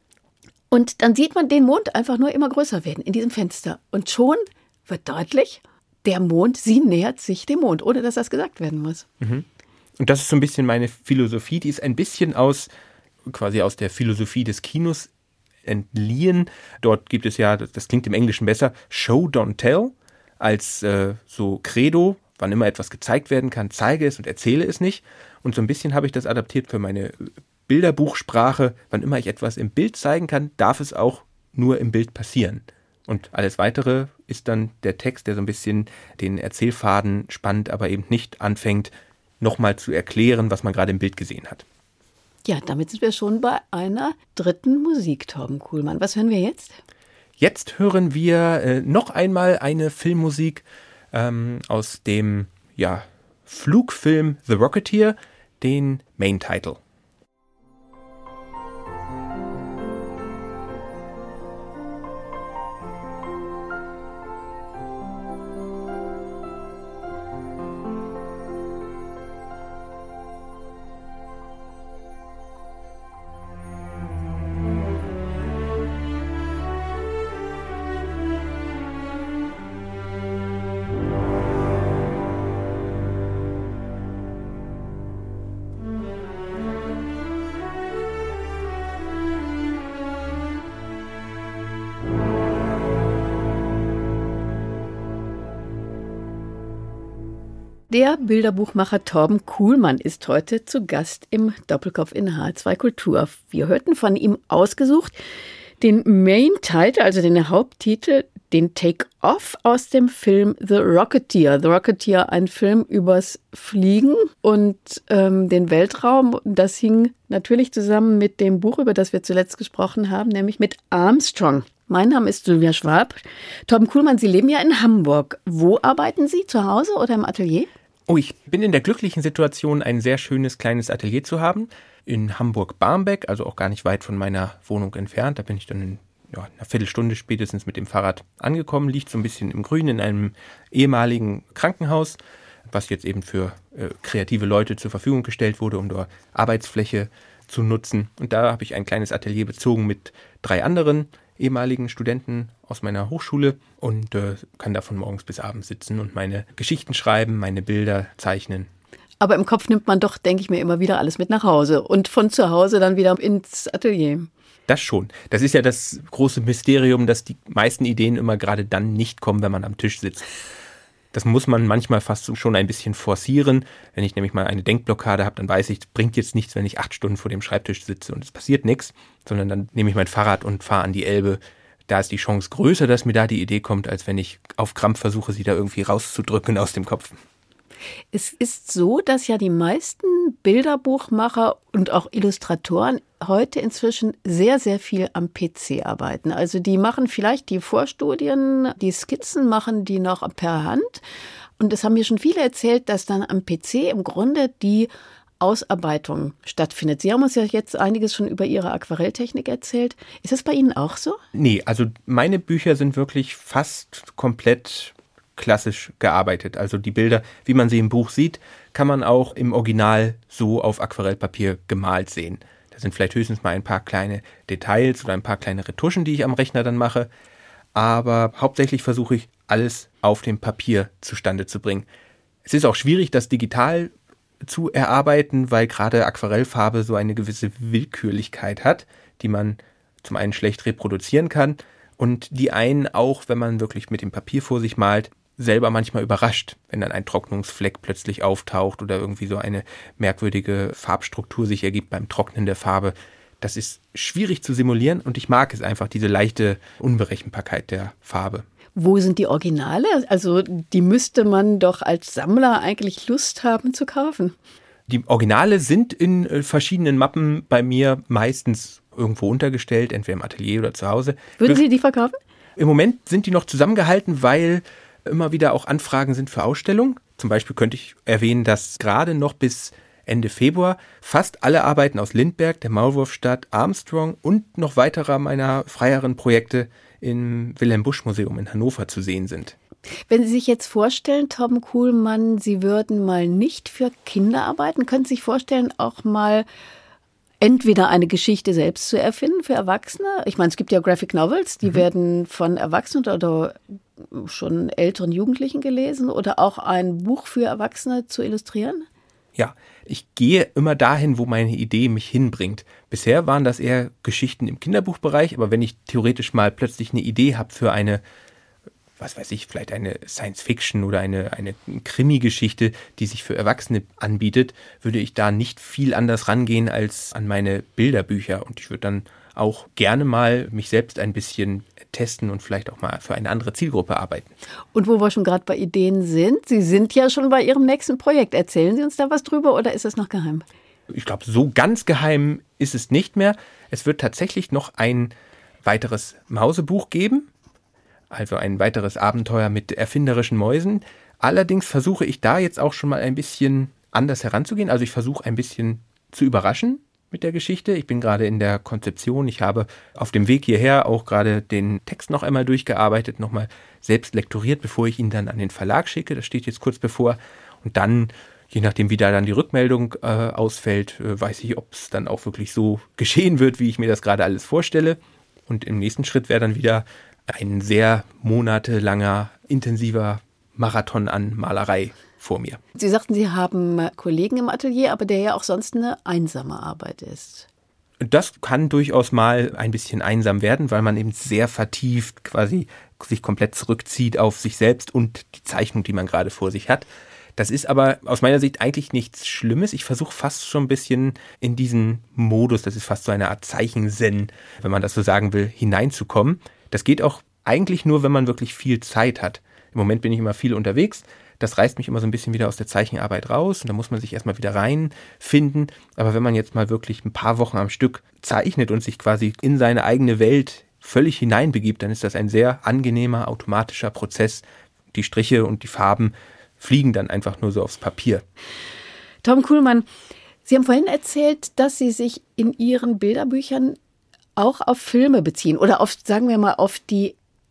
S2: Und dann sieht man den Mond einfach nur immer größer werden in diesem Fenster. Und schon wird deutlich, der Mond, sie nähert sich dem Mond, ohne dass das gesagt werden muss.
S3: Mhm. Und das ist so ein bisschen meine Philosophie, die ist ein bisschen quasi aus der Philosophie des Kinos entliehen. Dort gibt es ja, das klingt im Englischen besser, Show, don't tell, als so Credo, wann immer etwas gezeigt werden kann, zeige es und erzähle es nicht. Und so ein bisschen habe ich das adaptiert für meine Bilderbuchsprache. Wann immer ich etwas im Bild zeigen kann, darf es auch nur im Bild passieren. Und alles Weitere ist dann der Text, der so ein bisschen den Erzählfaden spannt, aber eben nicht anfängt, nochmal zu erklären, was man gerade im Bild gesehen hat.
S2: Ja, damit sind wir schon bei einer dritten Musik, Torben Kuhlmann. Was hören wir jetzt?
S3: Jetzt hören wir noch einmal eine Filmmusik aus dem Flugfilm The Rocketeer, den Main Title.
S2: Der Bilderbuchmacher Torben Kuhlmann ist heute zu Gast im Doppelkopf in H2 Kultur. Wir hörten von ihm ausgesucht den Main Title, also den Haupttitel, den Take-Off aus dem Film The Rocketeer. The Rocketeer, ein Film übers Fliegen und den Weltraum. Das hing natürlich zusammen mit dem Buch, über das wir zuletzt gesprochen haben, nämlich mit Armstrong. Mein Name ist Sylvia Schwab. Torben Kuhlmann, Sie leben ja in Hamburg. Wo arbeiten Sie? Zu Hause oder im Atelier?
S3: Oh, ich bin in der glücklichen Situation, ein sehr schönes kleines Atelier zu haben. In Hamburg-Barmbek, also auch gar nicht weit von meiner Wohnung entfernt. Da bin ich dann in einer Viertelstunde spätestens mit dem Fahrrad angekommen. Liegt so ein bisschen im Grün in einem ehemaligen Krankenhaus, was jetzt eben für kreative Leute zur Verfügung gestellt wurde, um dort Arbeitsfläche zu nutzen. Und da habe ich ein kleines Atelier bezogen mit 3 anderen ehemaligen Studenten aus meiner Hochschule und kann da von morgens bis abends sitzen und meine Geschichten schreiben, meine Bilder zeichnen.
S2: Aber im Kopf nimmt man doch, denke ich mir, immer wieder alles mit nach Hause und von zu Hause dann wieder ins Atelier.
S3: Das schon. Das ist ja das große Mysterium, dass die meisten Ideen immer gerade dann nicht kommen, wenn man am Tisch sitzt. Das muss man manchmal fast schon ein bisschen forcieren. Wenn ich nämlich mal eine Denkblockade habe, dann weiß ich, es bringt jetzt nichts, wenn ich 8 Stunden vor dem Schreibtisch sitze und es passiert nichts, sondern dann nehme ich mein Fahrrad und fahre an die Elbe. Da ist die Chance größer, dass mir da die Idee kommt, als wenn ich auf Krampf versuche, sie da irgendwie rauszudrücken aus dem Kopf.
S2: Es ist so, dass ja die meisten Bilderbuchmacher und auch Illustratoren heute inzwischen sehr, sehr viel am PC arbeiten. Also die machen vielleicht die Vorstudien, die Skizzen machen die noch per Hand. Und es haben mir schon viele erzählt, dass dann am PC im Grunde die Ausarbeitung stattfindet. Sie haben uns ja jetzt einiges schon über Ihre Aquarelltechnik erzählt. Ist das bei Ihnen auch so?
S3: Nee, also meine Bücher sind wirklich fast komplett klassisch gearbeitet. Also die Bilder, wie man sie im Buch sieht, kann man auch im Original so auf Aquarellpapier gemalt sehen. Da sind vielleicht höchstens mal ein paar kleine Details oder ein paar kleine Retuschen, die ich am Rechner dann mache. Aber hauptsächlich versuche ich, alles auf dem Papier zustande zu bringen. Es ist auch schwierig, das digital zu erarbeiten, weil gerade Aquarellfarbe so eine gewisse Willkürlichkeit hat, die man zum einen schlecht reproduzieren kann und die einen auch, wenn man wirklich mit dem Papier vor sich malt, selber manchmal überrascht, wenn dann ein Trocknungsfleck plötzlich auftaucht oder irgendwie so eine merkwürdige Farbstruktur sich ergibt beim Trocknen der Farbe. Das ist schwierig zu simulieren und ich mag es einfach, diese leichte Unberechenbarkeit der Farbe.
S2: Wo sind die Originale? Also die müsste man doch als Sammler eigentlich Lust haben zu kaufen.
S3: Die Originale sind in verschiedenen Mappen bei mir meistens irgendwo untergestellt, entweder im Atelier oder zu Hause.
S2: Würden Sie die verkaufen?
S3: Im Moment sind die noch zusammengehalten, weil immer wieder auch Anfragen sind für Ausstellungen. Zum Beispiel könnte ich erwähnen, dass gerade noch bis Ende Februar fast alle Arbeiten aus Lindbergh, der Maulwurfstadt, Armstrong und noch weiterer meiner freieren Projekte im Wilhelm-Busch-Museum in Hannover zu sehen sind.
S2: Wenn Sie sich jetzt vorstellen, Torben Kuhlmann, Sie würden mal nicht für Kinder arbeiten, können Sie sich vorstellen, auch mal entweder eine Geschichte selbst zu erfinden für Erwachsene? Ich meine, es gibt ja Graphic Novels, die werden von Erwachsenen oder schon älteren Jugendlichen gelesen, oder auch ein Buch für Erwachsene zu illustrieren?
S3: Ja, ich gehe immer dahin, wo meine Idee mich hinbringt. Bisher waren das eher Geschichten im Kinderbuchbereich, aber wenn ich theoretisch mal plötzlich eine Idee habe für eine, was weiß ich, vielleicht eine Science-Fiction oder eine Krimi-Geschichte, die sich für Erwachsene anbietet, würde ich da nicht viel anders rangehen als an meine Bilderbücher. Und ich würde dann auch gerne mal mich selbst ein bisschen testen und vielleicht auch mal für eine andere Zielgruppe arbeiten.
S2: Und wo wir schon gerade bei Ideen sind, Sie sind ja schon bei Ihrem nächsten Projekt. Erzählen Sie uns da was drüber oder ist es noch geheim?
S3: Ich glaube, so ganz geheim ist es nicht mehr. Es wird tatsächlich noch ein weiteres Mausebuch geben, also ein weiteres Abenteuer mit erfinderischen Mäusen. Allerdings versuche ich da jetzt auch schon mal ein bisschen anders heranzugehen. Also ich versuche ein bisschen zu überraschen mit der Geschichte. Ich bin gerade in der Konzeption. Ich habe auf dem Weg hierher auch gerade den Text noch einmal durchgearbeitet, nochmal selbst lektoriert, bevor ich ihn dann an den Verlag schicke. Das steht jetzt kurz bevor. Und dann, je nachdem wie da dann die Rückmeldung ausfällt, weiß ich, ob es dann auch wirklich so geschehen wird, wie ich mir das gerade alles vorstelle. Und im nächsten Schritt wäre dann wieder ein sehr monatelanger, intensiver Marathon an Malerei vor mir.
S2: Sie sagten, Sie haben Kollegen im Atelier, aber der ja auch sonst eine einsame Arbeit ist.
S3: Das kann durchaus mal ein bisschen einsam werden, weil man eben sehr vertieft quasi sich komplett zurückzieht auf sich selbst und die Zeichnung, die man gerade vor sich hat. Das ist aber aus meiner Sicht eigentlich nichts Schlimmes. Ich versuche fast schon ein bisschen in diesen Modus, das ist fast so eine Art Zeichenzen, wenn man das so sagen will, hineinzukommen. Das geht auch eigentlich nur, wenn man wirklich viel Zeit hat. Im Moment bin ich immer viel unterwegs. Das reißt mich immer so ein bisschen wieder aus der Zeichenarbeit raus und da muss man sich erstmal wieder reinfinden. Aber wenn man jetzt mal wirklich ein paar Wochen am Stück zeichnet und sich quasi in seine eigene Welt völlig hineinbegibt, dann ist das ein sehr angenehmer, automatischer Prozess. Die Striche und die Farben fliegen dann einfach nur so aufs Papier.
S2: Torben Kuhlmann, Sie haben vorhin erzählt, dass Sie sich in Ihren Bilderbüchern auch auf Filme beziehen oder auf, sagen wir mal, auf die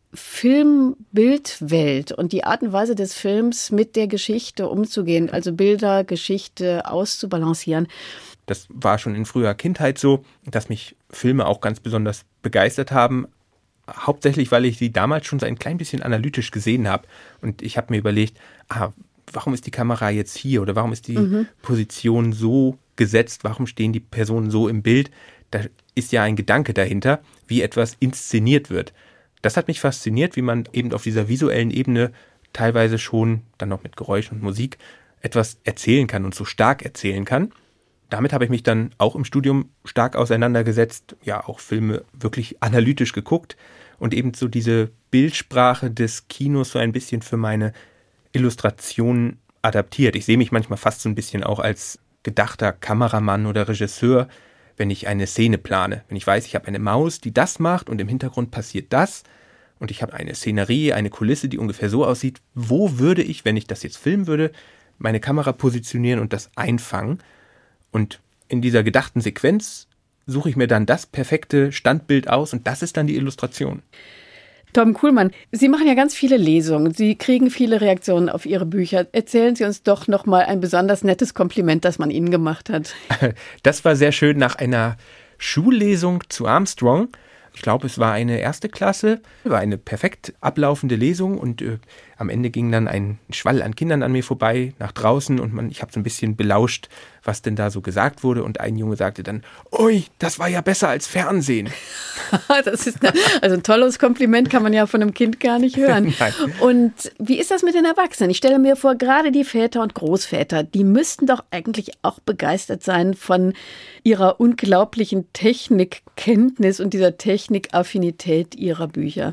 S2: Filmbildwelt und die Art und Weise des Films mit der Geschichte umzugehen, also Bilder, Geschichte auszubalancieren.
S3: Das war schon in früher Kindheit so, dass mich Filme auch ganz besonders begeistert haben. Hauptsächlich, weil ich sie damals schon so ein klein bisschen analytisch gesehen habe. Und ich habe mir überlegt, warum ist die Kamera jetzt hier oder warum ist die Position so gesetzt, warum stehen die Personen so im Bild? Da ist ja ein Gedanke dahinter, wie etwas inszeniert wird. Das hat mich fasziniert, wie man eben auf dieser visuellen Ebene teilweise schon, dann noch mit Geräusch und Musik, etwas erzählen kann und so stark erzählen kann. Damit habe ich mich dann auch im Studium stark auseinandergesetzt, ja auch Filme wirklich analytisch geguckt und eben so diese Bildsprache des Kinos so ein bisschen für meine Illustrationen adaptiert. Ich sehe mich manchmal fast so ein bisschen auch als gedachter Kameramann oder Regisseur, wenn ich eine Szene plane. Wenn ich weiß, ich habe eine Maus, die das macht und im Hintergrund passiert das und ich habe eine Szenerie, eine Kulisse, die ungefähr so aussieht, wo würde ich, wenn ich das jetzt filmen würde, meine Kamera positionieren und das einfangen? Und in dieser gedachten Sequenz suche ich mir dann das perfekte Standbild aus und das ist dann die Illustration.
S2: Torben Kuhlmann, Sie machen ja ganz viele Lesungen. Sie kriegen viele Reaktionen auf Ihre Bücher. Erzählen Sie uns doch noch mal ein besonders nettes Kompliment, das man Ihnen gemacht hat.
S3: Das war sehr schön nach einer Schullesung zu Armstrong. Ich glaube, es war eine 1. Klasse, war eine perfekt ablaufende Lesung und am Ende ging dann ein Schwall an Kindern an mir vorbei nach draußen und ich habe so ein bisschen belauscht, was denn da so gesagt wurde und ein Junge sagte dann, ui, das war ja besser als Fernsehen.
S2: Das ist also ein tolles Kompliment, kann man ja von einem Kind gar nicht hören. Und wie ist das mit den Erwachsenen? Ich stelle mir vor, gerade die Väter und Großväter, die müssten doch eigentlich auch begeistert sein von ihrer unglaublichen Technikkenntnis und dieser Technikaffinität ihrer Bücher.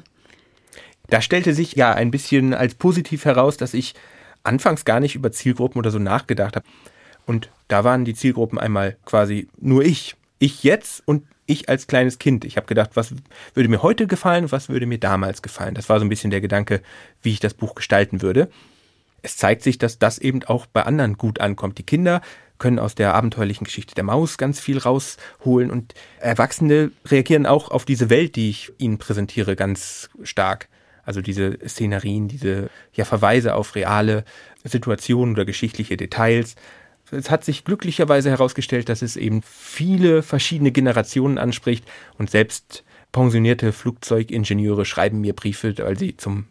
S3: Da stellte sich ja ein bisschen als positiv heraus, dass ich anfangs gar nicht über Zielgruppen oder so nachgedacht habe. Und da waren die Zielgruppen einmal quasi nur ich. Ich jetzt und ich als kleines Kind. Ich habe gedacht, was würde mir heute gefallen und was würde mir damals gefallen. Das war so ein bisschen der Gedanke, wie ich das Buch gestalten würde. Es zeigt sich, dass das eben auch bei anderen gut ankommt. Die Kinder können aus der abenteuerlichen Geschichte der Maus ganz viel rausholen und Erwachsene reagieren auch auf diese Welt, die ich ihnen präsentiere, ganz stark. Also diese Szenerien, diese Verweise auf reale Situationen oder geschichtliche Details. Es hat sich glücklicherweise herausgestellt, dass es eben viele verschiedene Generationen anspricht und selbst pensionierte Flugzeugingenieure schreiben mir Briefe, weil sie zum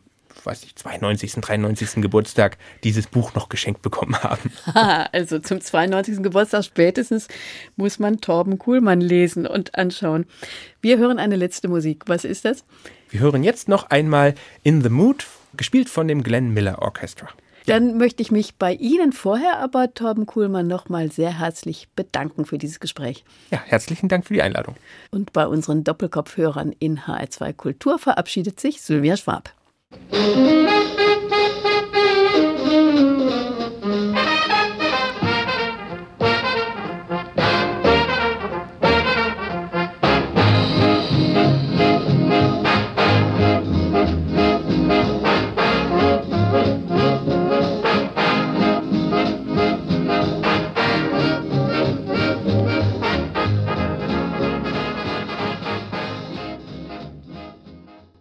S3: 92., 93. Geburtstag dieses Buch noch geschenkt bekommen haben.
S2: Also zum 92. Geburtstag spätestens muss man Torben Kuhlmann lesen und anschauen. Wir hören eine letzte Musik. Was ist das?
S3: Wir hören jetzt noch einmal In the Mood, gespielt von dem Glenn Miller Orchestra.
S2: Dann möchte ich mich bei Ihnen vorher aber, Torben Kuhlmann, nochmal sehr herzlich bedanken für dieses Gespräch.
S3: Ja, herzlichen Dank für die Einladung.
S2: Und bei unseren Doppelkopfhörern in HR2 Kultur verabschiedet sich Sylvia Schwab.